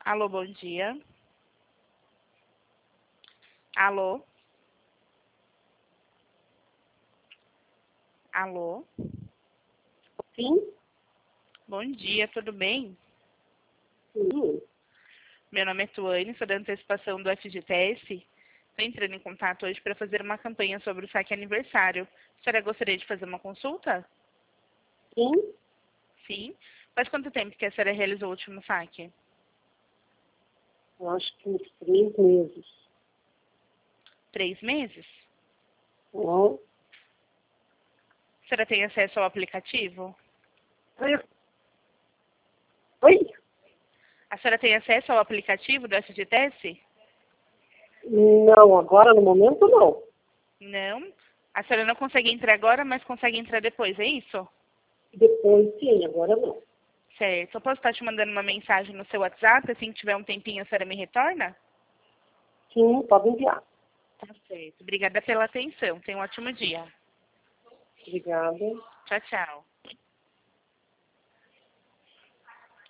Alô, bom dia. Alô? Alô? Sim? Bom dia, tudo bem? Sim. Meu nome é Tuane, sou da antecipação do FGTS. Estou entrando em contato hoje para fazer uma campanha sobre o saque aniversário. A senhora gostaria de fazer uma consulta? Sim? Sim. Faz quanto tempo que a senhora realizou o último saque? Eu acho que uns 3 meses. 3 meses? Não. A senhora tem acesso ao aplicativo? Oi? A senhora tem acesso ao aplicativo do FGTS? Não, agora no momento não. Não. A senhora não consegue entrar agora, mas consegue entrar depois, é isso? Depois sim, agora não. Certo. Eu posso estar te mandando uma mensagem no seu WhatsApp, assim que tiver um tempinho a senhora me retorna? Sim, pode enviar. Tá certo. Obrigada pela atenção. Tenha um ótimo dia. Obrigada. Tchau, tchau.